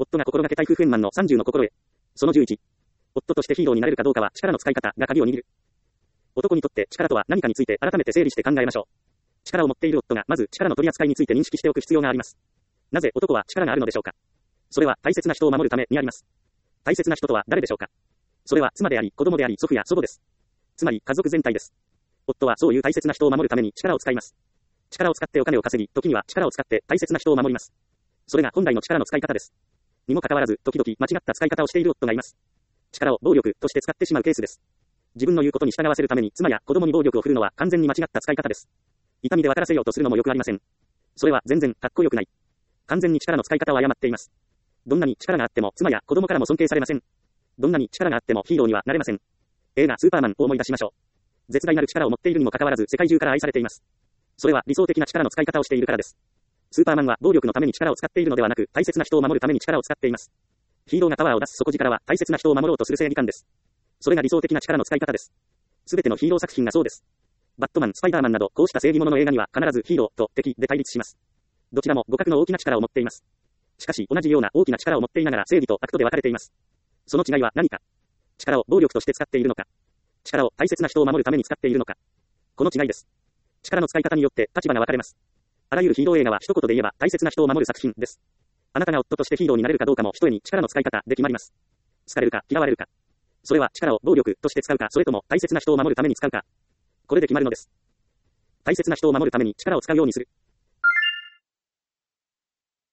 夫が心がけたい夫婦円満の30の心得。その11。夫としてヒーローになれるかどうかは力の使い方が鍵を握る。男にとって力とは何かについて改めて整理して考えましょう。力を持っている夫がまず力の取り扱いについて認識しておく必要があります。なぜ男は力があるのでしょうか。それは大切な人を守るためにあります。大切な人とは誰でしょうか。それは妻であり、子供であり、祖父や祖母です。つまり家族全体です。夫はそういう大切な人を守るために力を使います。力を使ってお金を稼ぎ、時には力を使って大切な人を守ります。それが本来の力の使い方です。にもかかわらず、時々間違った使い方をしている夫がいます。力を暴力として使ってしまうケースです。自分の言うことに従わせるために妻や子供に暴力を振るのは完全に間違った使い方です。痛みで渡らせようとするのもよくありません。それは全然かっこよくない。完全に力の使い方を誤っています。どんなに力があっても妻や子供からも尊敬されません。どんなに力があってもヒーローにはなれません。映画スーパーマンを思い出しましょう。絶大なる力を持っているにもかかわらず世界中から愛されています。それは理想的な力の使い方をしているからです。スーパーマンは暴力のために力を使っているのではなく、大切な人を守るために力を使っています。ヒーローがパワーを出す底力は大切な人を守ろうとする正義感です。それが理想的な力の使い方です。すべてのヒーロー作品がそうです。バットマン、スパイダーマンなどこうした正義者の映画には必ずヒーローと敵で対立します。どちらも互角の大きな力を持っています。しかし同じような大きな力を持っていながら正義と悪とで分かれています。その違いは何か。力を暴力として使っているのか。力を大切な人を守るために使っているのか。この違いです。力の使い方によって立場が分かれます。あらゆるヒーロー映画は一言で言えば大切な人を守る作品です。あなたが夫としてヒーローになれるかどうかも一重に力の使い方で決まります。好かれるか嫌われるか。それは力を暴力として使うか、それとも大切な人を守るために使うか。これで決まるのです。大切な人を守るために力を使うようにする。